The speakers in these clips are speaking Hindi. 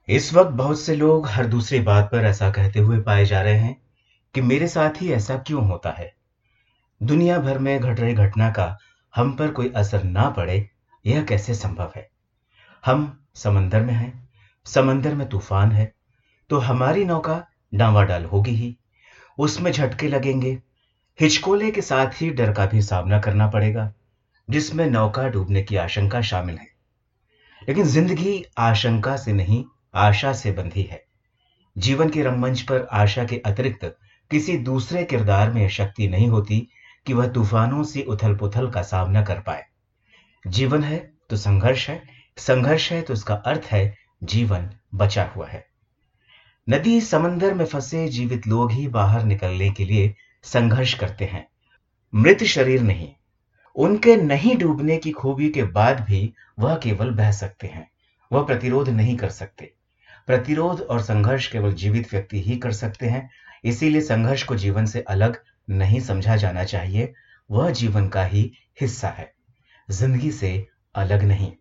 इस वक्त बहुत से लोग हर दूसरी बात पर ऐसा कहते हुए पाए जा रहे हैं कि मेरे साथ ही ऐसा क्यों होता है। दुनिया भर में घट रही घटना का हम पर कोई असर ना पड़े, यह कैसे संभव है। हम समंदर में हैं, समंदर में तूफान है, तो हमारी नौका डांवाडाल होगी ही। उसमें झटके लगेंगे, हिचकोले के साथ ही डर का भी सामना करना पड़ेगा, जिसमें नौका डूबने की आशंका शामिल है। लेकिन जिंदगी आशंका से नहीं, आशा से बंधी है। जीवन के रंगमंच पर आशा के अतिरिक्त किसी दूसरे किरदार में यह शक्ति नहीं होती कि वह तूफानों से उथल पुथल का सामना कर पाए। जीवन है तो संघर्ष है, संघर्ष है तो इसका अर्थ है जीवन बचा हुआ है। नदी समंदर में फंसे जीवित लोग ही बाहर निकलने के लिए संघर्ष करते हैं, मृत शरीर नहीं। उनके नहीं डूबने की खूबी के बाद भी वह केवल बह सकते हैं, वह प्रतिरोध नहीं कर सकते। प्रतिरोध और संघर्ष केवल जीवित व्यक्ति ही कर सकते हैं। इसीलिए संघर्ष को जीवन से अलग नहीं समझा जाना चाहिए, वह जीवन का ही हिस्सा है, जिंदगी से अलग नहीं।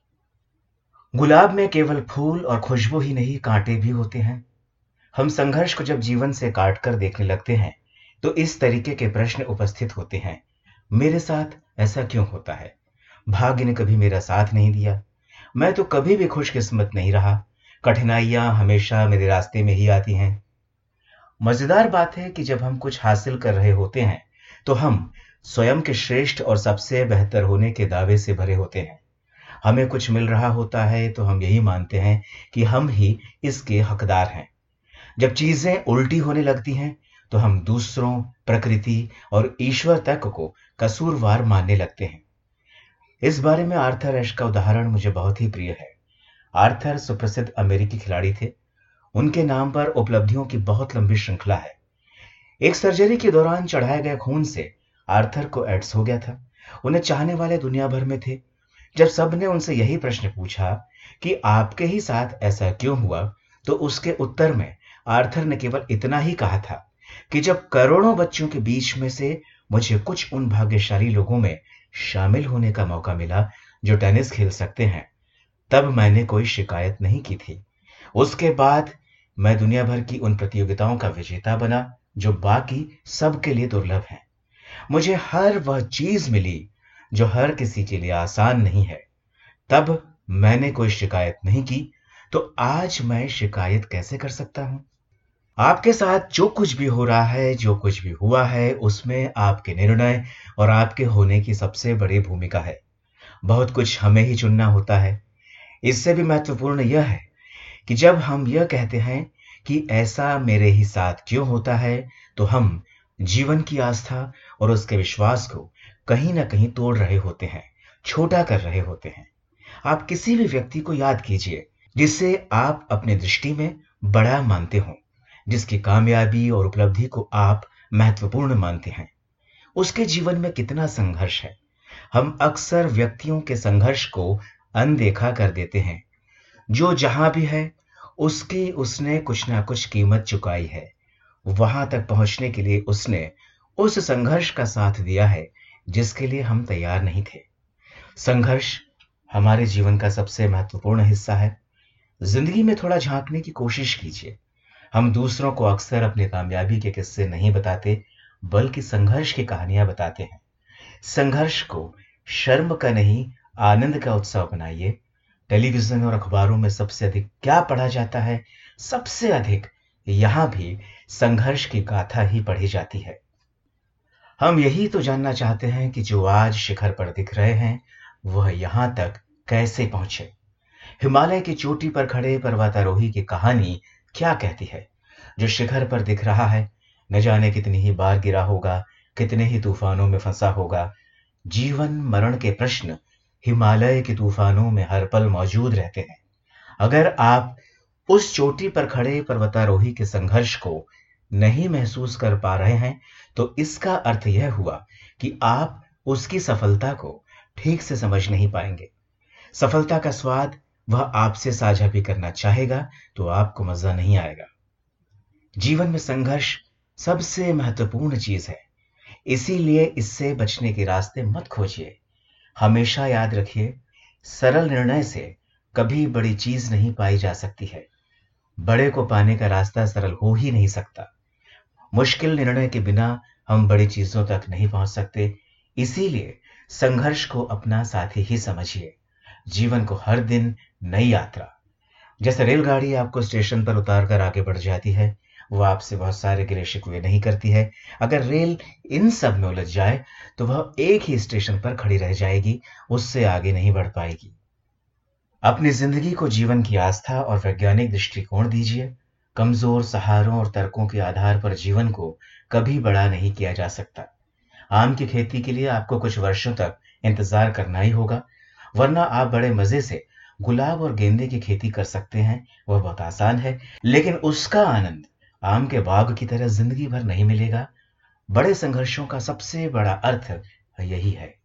गुलाब में केवल फूल और खुशबू ही नहीं, कांटे भी होते हैं। हम संघर्ष को जब जीवन से काट कर देखने लगते हैं तो इस तरीके के प्रश्न उपस्थित होते हैं। मेरे साथ ऐसा क्यों होता है? भाग्य ने कभी मेरा साथ नहीं दिया, मैं तो कभी भी खुशकिस्मत नहीं रहा, कठिनाइयां हमेशा मेरे रास्ते में ही आती हैं। मजेदार बात है कि जब हम कुछ हासिल कर रहे होते हैं तो हम स्वयं के श्रेष्ठ और सबसे बेहतर होने के दावे से भरे होते हैं। हमें कुछ मिल रहा होता है तो हम यही मानते हैं कि हम ही इसके हकदार हैं। जब चीजें उल्टी होने लगती हैं तो हम दूसरों, प्रकृति और ईश्वर तक को कसूरवार मानने लगते हैं। इस बारे में आर्थर एश का उदाहरण मुझे बहुत ही प्रिय है। आर्थर सुप्रसिद्ध अमेरिकी खिलाड़ी थे। उनके नाम पर उपलब्धियों की बहुत लंबी श्रृंखला है। एक सर्जरी के दौरान चढ़ाए गए खून से आर्थर को एड्स हो गया था। उन्हें चाहने वाले दुनिया भर में थे। जब सबने उनसे यही प्रश्न पूछा कि आपके ही साथ ऐसा क्यों हुआ, तो उसके उत्तर में आर्थर ने केवल इतना ही कहा था कि जब करोड़ों बच्चों के बीच में से मुझे कुछ उन भाग्यशाली लोगों में शामिल होने का मौका मिला जो टेनिस खेल सकते हैं, तब मैंने कोई शिकायत नहीं की थी। उसके बाद मैं दुनिया भर की उन प्रतियोगिताओं का विजेता बना जो बाकी सबके लिए दुर्लभ है। मुझे हर वह चीज मिली जो हर किसी के लिए आसान नहीं है। तब मैंने कोई शिकायत नहीं की, तो आज मैं शिकायत कैसे कर सकता हूं? आपके साथ जो कुछ भी हो रहा है, जो कुछ भी हुआ है, उसमें आपके निर्णय और आपके होने की सबसे बड़ी भूमिका है। बहुत कुछ हमें ही चुनना होता है। इससे भी महत्वपूर्ण यह है कि जब हम यह कहते हैं कि ऐसा मेरे ही साथ क्यों होता है, तो हम जीवन की आस्था और उसके विश्वास को कहीं ना कहीं तोड़ रहे होते हैं, छोटा कर रहे होते हैं। आप किसी भी व्यक्ति को याद कीजिए जिसे आप अपनी दृष्टि में बड़ा मानते हो, जिसकी कामयाबी और उपलब्धि को आप महत्वपूर्ण मानते हैं। उसके जीवन में कितना संघर्ष है। हम अक्सर व्यक्तियों के संघर्ष को अनदेखा कर देते हैं। जो जहां भी है, उसकी उसने कुछ ना कुछ कीमत चुकाई है। वहां तक पहुंचने के लिए उसने उस संघर्ष का साथ दिया है जिसके लिए हम तैयार नहीं थे। संघर्ष हमारे जीवन का सबसे महत्वपूर्ण हिस्सा है। जिंदगी में थोड़ा झांकने की कोशिश कीजिए। हम दूसरों को अक्सर अपनी कामयाबी के किस्से नहीं बताते, बल्कि संघर्ष की कहानियां बताते हैं। संघर्ष को शर्म का नहीं, आनंद का उत्सव बनाइए। टेलीविजन और अखबारों में सबसे अधिक क्या पढ़ा जाता है? सबसे अधिक यहां भी संघर्ष की गाथा ही पढ़ी जाती है। हम यही तो जानना चाहते हैं कि जो आज शिखर पर दिख रहे हैं, वह यहां तक कैसे पहुंचे। हिमालय की चोटी पर खड़े पर्वतारोही की कहानी क्या कहती है? जो शिखर पर दिख रहा है, न जाने कितनी ही बार गिरा होगा, कितने ही तूफानों में फंसा होगा। जीवन मरण के प्रश्न हिमालय के तूफानों में हर पल मौजूद रहते हैं। अगर आप उस चोटी पर खड़े पर्वतारोही के संघर्ष को नहीं महसूस कर पा रहे हैं, तो इसका अर्थ यह हुआ कि आप उसकी सफलता को ठीक से समझ नहीं पाएंगे। सफलता का स्वाद वह आपसे साझा भी करना चाहेगा तो आपको मजा नहीं आएगा। जीवन में संघर्ष सबसे महत्वपूर्ण चीज है, इसीलिए इससे बचने के रास्ते मत खोजिए। हमेशा याद रखिए, सरल निर्णय से कभी बड़ी चीज नहीं पाई जा सकती है। बड़े को पाने का रास्ता सरल हो ही नहीं सकता। मुश्किल निर्णय के बिना हम बड़ी चीजों तक नहीं पहुंच सकते। इसीलिए संघर्ष को अपना साथी ही समझिए। जीवन को हर दिन नई यात्रा, जैसे रेलगाड़ी आपको स्टेशन पर उतार कर आगे बढ़ जाती है, वो आपसे बहुत सारे गिले शिकवे नहीं करती है। अगर रेल इन सब में उलझ जाए तो वह एक ही स्टेशन पर खड़ी रह जाएगी, उससे आगे नहीं बढ़ पाएगी। अपनी जिंदगी को जीवन की आस्था और वैज्ञानिक दृष्टिकोण दीजिए। कमजोर सहारों और तर्कों के आधार पर जीवन को कभी बड़ा नहीं किया जा सकता। आम की खेती के लिए आपको कुछ वर्षों तक इंतजार करना ही होगा, वरना आप बड़े मजे से गुलाब और गेंदे की खेती कर सकते हैं। वह बहुत आसान है, लेकिन उसका आनंद आम के बाग की तरह जिंदगी भर नहीं मिलेगा। बड़े संघर्षों का सबसे बड़ा अर्थ यही है।